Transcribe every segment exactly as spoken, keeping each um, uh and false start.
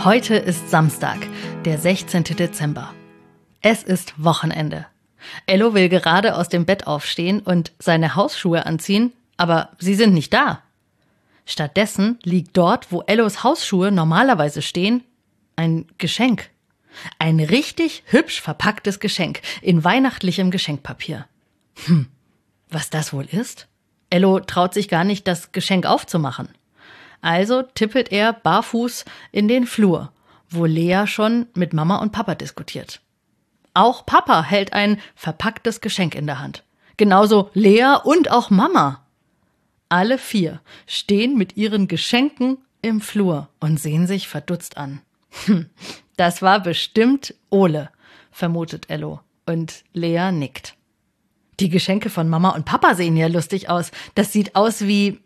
Heute ist Samstag, der sechzehnten Dezember. Es ist Wochenende. Ello will gerade aus dem Bett aufstehen und seine Hausschuhe anziehen, aber sie sind nicht da. Stattdessen liegt dort, wo Ellos Hausschuhe normalerweise stehen, ein Geschenk. Ein richtig hübsch verpacktes Geschenk in weihnachtlichem Geschenkpapier. Hm, was das wohl ist? Ello traut sich gar nicht, das Geschenk aufzumachen. Also tippelt er barfuß in den Flur, wo Lea schon mit Mama und Papa diskutiert. Auch Papa hält ein verpacktes Geschenk in der Hand. Genauso Lea und auch Mama. Alle vier stehen mit ihren Geschenken im Flur und sehen sich verdutzt an. Hm, das war bestimmt Ole, vermutet Ello. Und Lea nickt. Die Geschenke von Mama und Papa sehen ja lustig aus. Das sieht aus wie...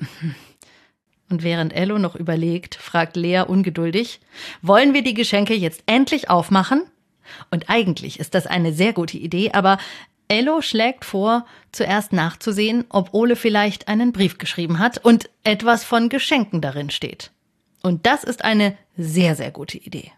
Und während Ello noch überlegt, fragt Lea ungeduldig, wollen wir die Geschenke jetzt endlich aufmachen? Und eigentlich ist das eine sehr gute Idee, aber Ello schlägt vor, zuerst nachzusehen, ob Ole vielleicht einen Brief geschrieben hat und etwas von Geschenken darin steht. Und das ist eine sehr, sehr gute Idee.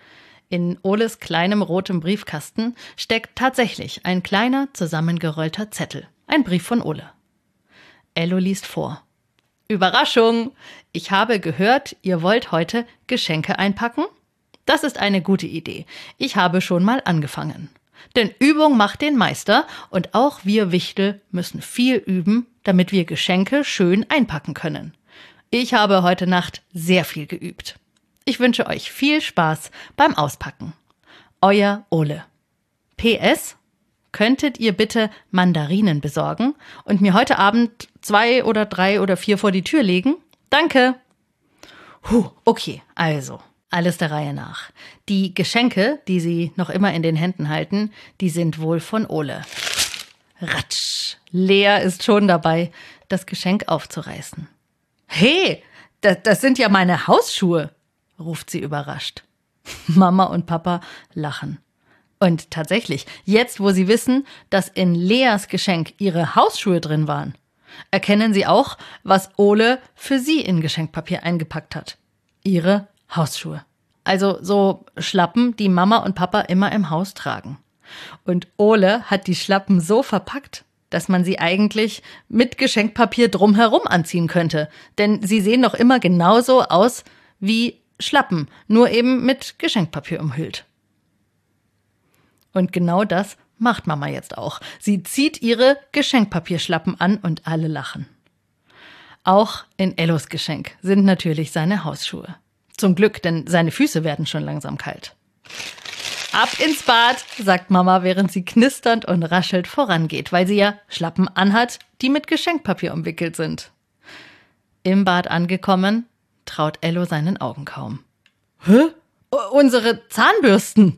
In Oles kleinem rotem Briefkasten steckt tatsächlich ein kleiner, zusammengerollter Zettel. Ein Brief von Ole. Ello liest vor. Überraschung! Ich habe gehört, ihr wollt heute Geschenke einpacken? Das ist eine gute Idee. Ich habe schon mal angefangen. Denn Übung macht den Meister und auch wir Wichtel müssen viel üben, damit wir Geschenke schön einpacken können. Ich habe heute Nacht sehr viel geübt. Ich wünsche euch viel Spaß beim Auspacken. Euer Ole. P S Könntet ihr bitte Mandarinen besorgen und mir heute Abend zwei oder drei oder vier vor die Tür legen? Danke. Huh, okay, also, alles der Reihe nach. Die Geschenke, die sie noch immer in den Händen halten, die sind wohl von Ole. Ratsch, Lea ist schon dabei, das Geschenk aufzureißen. Hey, das, das sind ja meine Hausschuhe, ruft sie überrascht. Mama und Papa lachen. Und tatsächlich, jetzt wo sie wissen, dass in Leas Geschenk ihre Hausschuhe drin waren, erkennen sie auch, was Ole für sie in Geschenkpapier eingepackt hat. Ihre Hausschuhe. Also so Schlappen, die Mama und Papa immer im Haus tragen. Und Ole hat die Schlappen so verpackt, dass man sie eigentlich mit Geschenkpapier drumherum anziehen könnte. Denn sie sehen noch immer genauso aus wie Schlappen, nur eben mit Geschenkpapier umhüllt. Und genau das macht Mama jetzt auch. Sie zieht ihre Geschenkpapierschlappen an und alle lachen. Auch in Ellos Geschenk sind natürlich seine Hausschuhe. Zum Glück, denn seine Füße werden schon langsam kalt. Ab ins Bad, sagt Mama, während sie knisternd und raschelt vorangeht, weil sie ja Schlappen anhat, die mit Geschenkpapier umwickelt sind. Im Bad angekommen, traut Ello seinen Augen kaum. Hä? Unsere Zahnbürsten!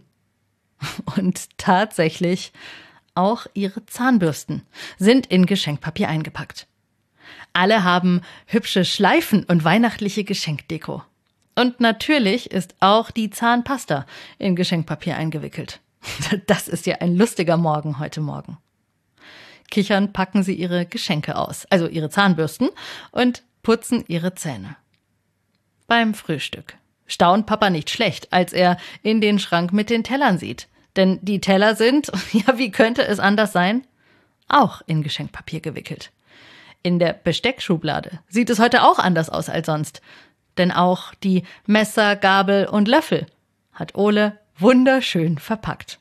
Und tatsächlich, auch ihre Zahnbürsten sind in Geschenkpapier eingepackt. Alle haben hübsche Schleifen und weihnachtliche Geschenkdeko. Und natürlich ist auch die Zahnpasta in Geschenkpapier eingewickelt. Das ist ja ein lustiger Morgen heute Morgen. Kichernd packen sie ihre Geschenke aus, also ihre Zahnbürsten, und putzen ihre Zähne. Beim Frühstück staunt Papa nicht schlecht, als er in den Schrank mit den Tellern sieht. Denn die Teller sind, ja, wie könnte es anders sein, auch in Geschenkpapier gewickelt. In der Besteckschublade sieht es heute auch anders aus als sonst. Denn auch die Messer, Gabel und Löffel hat Ole wunderschön verpackt.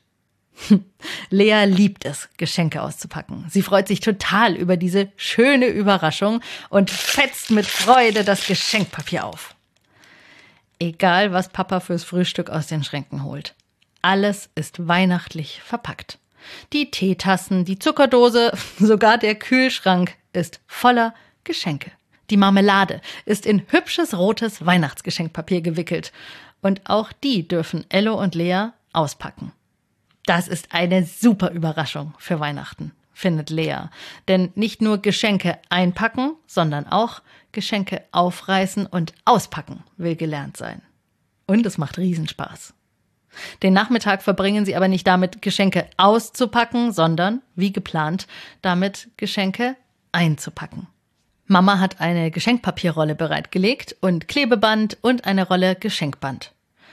Lea liebt es, Geschenke auszupacken. Sie freut sich total über diese schöne Überraschung und fetzt mit Freude das Geschenkpapier auf. Egal, was Papa fürs Frühstück aus den Schränken holt. Alles ist weihnachtlich verpackt. Die Teetassen, die Zuckerdose, sogar der Kühlschrank ist voller Geschenke. Die Marmelade ist in hübsches rotes Weihnachtsgeschenkpapier gewickelt. Und auch die dürfen Ello und Lea auspacken. Das ist eine super Überraschung für Weihnachten, findet Lea. Denn nicht nur Geschenke einpacken, sondern auch Geschenke aufreißen und auspacken will gelernt sein. Und es macht Riesenspaß. Den Nachmittag verbringen sie aber nicht damit, Geschenke auszupacken, sondern, wie geplant, damit Geschenke einzupacken. Mama hat eine Geschenkpapierrolle bereitgelegt und Klebeband und eine Rolle Geschenkband.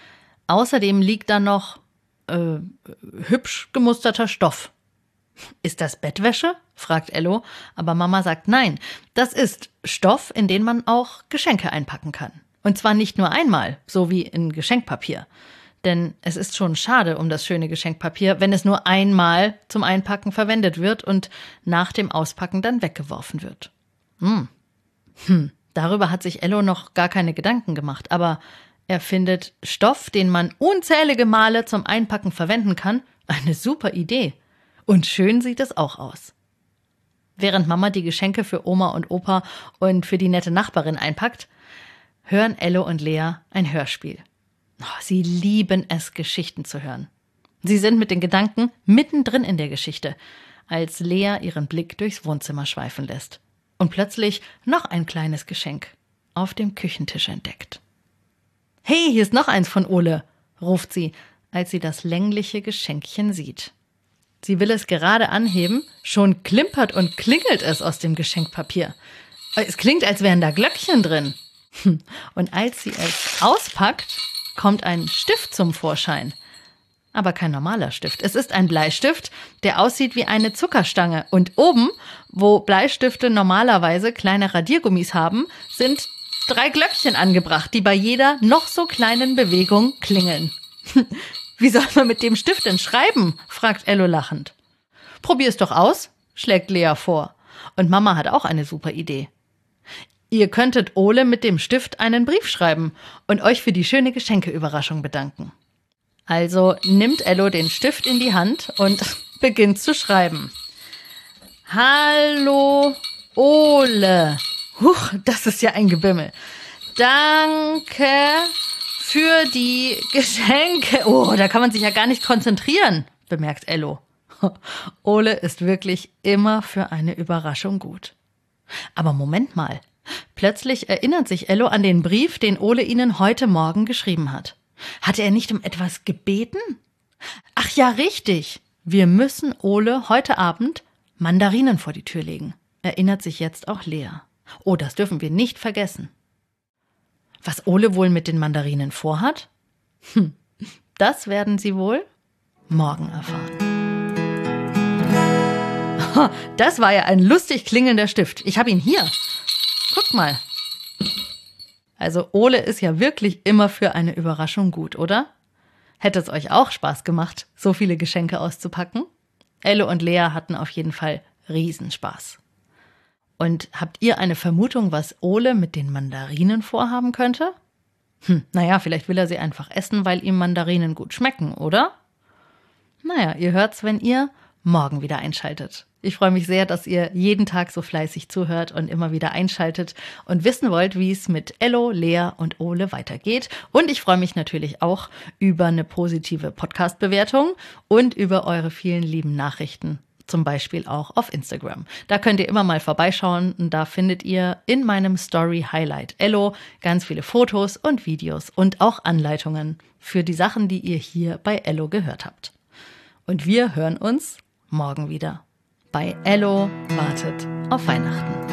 Außerdem liegt da noch äh, hübsch gemusterter Stoff. Ist das Bettwäsche? Fragt Ello, aber Mama sagt nein. Das ist Stoff, in den man auch Geschenke einpacken kann. Und zwar nicht nur einmal, so wie in Geschenkpapier. Denn es ist schon schade um das schöne Geschenkpapier, wenn es nur einmal zum Einpacken verwendet wird und nach dem Auspacken dann weggeworfen wird. Hm. Hm. Darüber hat sich Ello noch gar keine Gedanken gemacht, aber er findet Stoff, den man unzählige Male zum Einpacken verwenden kann, eine super Idee. Und schön sieht es auch aus. Während Mama die Geschenke für Oma und Opa und für die nette Nachbarin einpackt, hören Ello und Lea ein Hörspiel. Oh, sie lieben es, Geschichten zu hören. Sie sind mit den Gedanken mittendrin in der Geschichte, als Lea ihren Blick durchs Wohnzimmer schweifen lässt und plötzlich noch ein kleines Geschenk auf dem Küchentisch entdeckt. »Hey, hier ist noch eins von Ole«, ruft sie, als sie das längliche Geschenkchen sieht. Sie will es gerade anheben, schon klimpert und klingelt es aus dem Geschenkpapier. Es klingt, als wären da Glöckchen drin. Und als sie es auspackt, kommt ein Stift zum Vorschein. Aber kein normaler Stift. Es ist ein Bleistift, der aussieht wie eine Zuckerstange. Und oben, wo Bleistifte normalerweise kleine Radiergummis haben, sind drei Glöckchen angebracht, die bei jeder noch so kleinen Bewegung klingeln. »Wie soll man mit dem Stift denn schreiben?« fragt Ello lachend. »Probier es doch aus«, schlägt Lea vor. Und Mama hat auch eine super Idee. Ihr könntet Ole mit dem Stift einen Brief schreiben und euch für die schöne Geschenkeüberraschung bedanken. Also nimmt Ello den Stift in die Hand und beginnt zu schreiben. »Hallo Ole. Huch, das ist ja ein Gebimmel. Danke für die Geschenke.« Oh, da kann man sich ja gar nicht konzentrieren, bemerkt Ello. Ole ist wirklich immer für eine Überraschung gut. Aber Moment mal. Plötzlich erinnert sich Ello an den Brief, den Ole ihnen heute Morgen geschrieben hat. Hatte er nicht um etwas gebeten? Ach ja, richtig. Wir müssen Ole heute Abend Mandarinen vor die Tür legen, erinnert sich jetzt auch Lea. Oh, das dürfen wir nicht vergessen. Was Ole wohl mit den Mandarinen vorhat? Hm, das werden Sie wohl morgen erfahren. Das war ja ein lustig klingelnder Stift. Ich habe ihn hier. Guck mal. Also Ole ist ja wirklich immer für eine Überraschung gut, oder? Hätte es euch auch Spaß gemacht, so viele Geschenke auszupacken? Ello und Lea hatten auf jeden Fall Riesenspaß. Und habt ihr eine Vermutung, was Ole mit den Mandarinen vorhaben könnte? Hm, naja, vielleicht will er sie einfach essen, weil ihm Mandarinen gut schmecken, oder? Naja, ihr hört's, wenn ihr morgen wieder einschaltet. Ich freue mich sehr, dass ihr jeden Tag so fleißig zuhört und immer wieder einschaltet und wissen wollt, wie es mit Ello, Lea und Ole weitergeht. Und ich freue mich natürlich auch über eine positive Podcast-Bewertung und über eure vielen lieben Nachrichten. Zum Beispiel auch auf Instagram. Da könnt ihr immer mal vorbeischauen und da findet ihr in meinem Story-Highlight Ello ganz viele Fotos und Videos und auch Anleitungen für die Sachen, die ihr hier bei Ello gehört habt. Und wir hören uns morgen wieder bei Ello wartet auf Weihnachten.